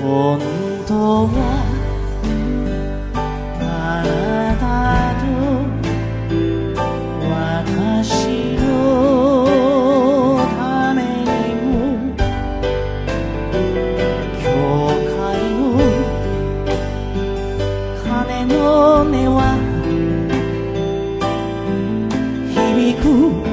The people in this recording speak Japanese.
本当はあなたと私のためにも教会の鐘の音は響く